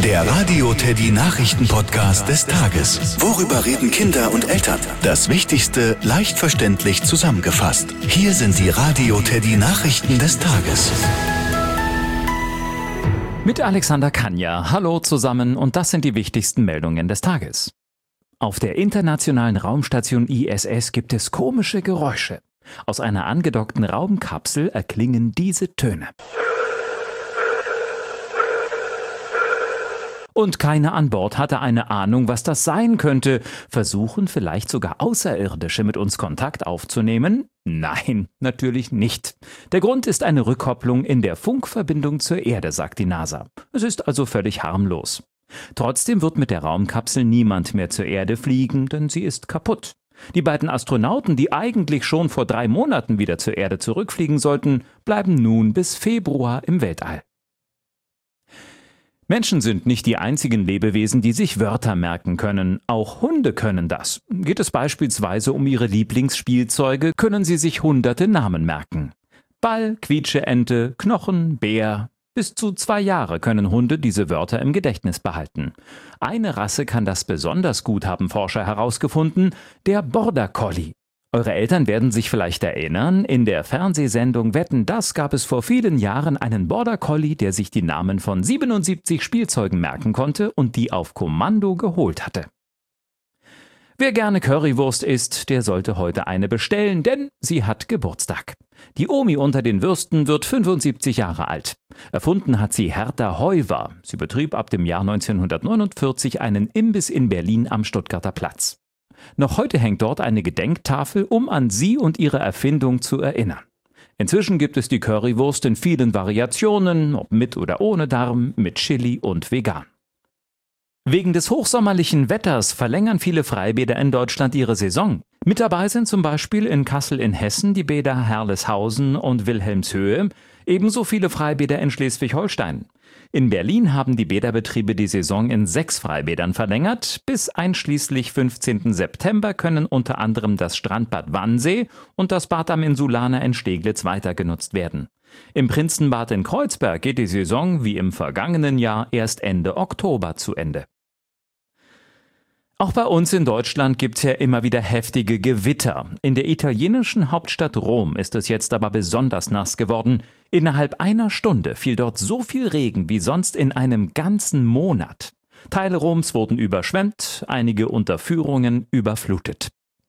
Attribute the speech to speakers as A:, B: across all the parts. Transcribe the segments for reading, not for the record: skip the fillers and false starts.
A: Der Radio Teddy Nachrichten-Podcast des Tages. Worüber reden Kinder und Eltern? Das Wichtigste leicht verständlich zusammengefasst. Hier sind die Radio Teddy Nachrichten des Tages.
B: Mit Alexander Kanja. Hallo zusammen und das sind die wichtigsten Meldungen des Tages. Auf der internationalen Raumstation ISS gibt es komische Geräusche. Aus einer angedockten Raumkapsel erklingen diese Töne. Und keiner an Bord hatte eine Ahnung, was das sein könnte. Versuchen vielleicht sogar Außerirdische mit uns Kontakt aufzunehmen? Nein, natürlich nicht. Der Grund ist eine Rückkopplung in der Funkverbindung zur Erde, sagt die NASA. Es ist also völlig harmlos. Trotzdem wird mit der Raumkapsel niemand mehr zur Erde fliegen, denn sie ist kaputt. Die beiden Astronauten, die eigentlich schon vor 3 Monaten wieder zur Erde zurückfliegen sollten, bleiben nun bis Februar im Weltall. Menschen sind nicht die einzigen Lebewesen, die sich Wörter merken können. Auch Hunde können das. Geht es beispielsweise um ihre Lieblingsspielzeuge, können sie sich hunderte Namen merken. Ball, Quietscheente, Knochen, Bär. Bis zu 2 Jahre können Hunde diese Wörter im Gedächtnis behalten. Eine Rasse kann das besonders gut, haben Forscher herausgefunden, der Border Collie. Eure Eltern werden sich vielleicht erinnern, in der Fernsehsendung Wetten, das gab es vor vielen Jahren einen Border Collie, der sich die Namen von 77 Spielzeugen merken konnte und die auf Kommando geholt hatte. Wer gerne Currywurst isst, der sollte heute eine bestellen, denn sie hat Geburtstag. Die Omi unter den Würsten wird 75 Jahre alt. Erfunden hat sie Hertha Heuwer. Sie betrieb ab dem Jahr 1949 einen Imbiss in Berlin am Stuttgarter Platz. Noch heute hängt dort eine Gedenktafel, um an sie und ihre Erfindung zu erinnern. Inzwischen gibt es die Currywurst in vielen Variationen, ob mit oder ohne Darm, mit Chili und vegan. Wegen des hochsommerlichen Wetters verlängern viele Freibäder in Deutschland ihre Saison. Mit dabei sind zum Beispiel in Kassel in Hessen die Bäder Herleshausen und Wilhelmshöhe, ebenso viele Freibäder in Schleswig-Holstein. In Berlin haben die Bäderbetriebe die Saison in 6 Freibädern verlängert. Bis einschließlich 15. September können unter anderem das Strandbad Wannsee und das Bad am Insulaner in Steglitz weiter genutzt werden. Im Prinzenbad in Kreuzberg geht die Saison wie im vergangenen Jahr erst Ende Oktober zu Ende. Auch bei uns in Deutschland gibt es ja immer wieder heftige Gewitter. In der italienischen Hauptstadt Rom ist es jetzt aber besonders nass geworden. Innerhalb einer Stunde fiel dort so viel Regen wie sonst in einem ganzen Monat. Teile Roms wurden überschwemmt, einige Unterführungen überflutet.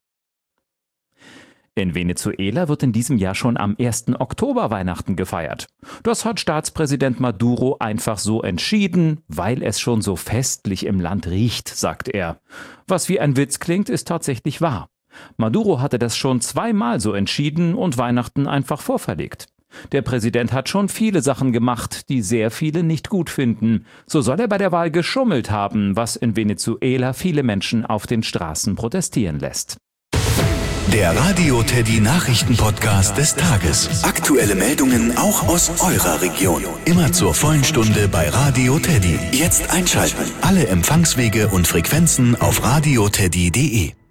B: In Venezuela wird in diesem Jahr schon am 1. Oktober Weihnachten gefeiert. Das hat Staatspräsident Maduro einfach so entschieden, weil es schon so festlich im Land riecht, sagt er. Was wie ein Witz klingt, ist tatsächlich wahr. Maduro hatte das schon 2-mal so entschieden und Weihnachten einfach vorverlegt. Der Präsident hat schon viele Sachen gemacht, die sehr viele nicht gut finden. So soll er bei der Wahl geschummelt haben, was in Venezuela viele Menschen auf den Straßen protestieren lässt.
A: Der Radio Teddy Nachrichten-Podcast des Tages. Aktuelle Meldungen auch aus eurer Region. Immer zur vollen Stunde bei Radio Teddy. Jetzt einschalten. Alle Empfangswege und Frequenzen auf radioteddy.de.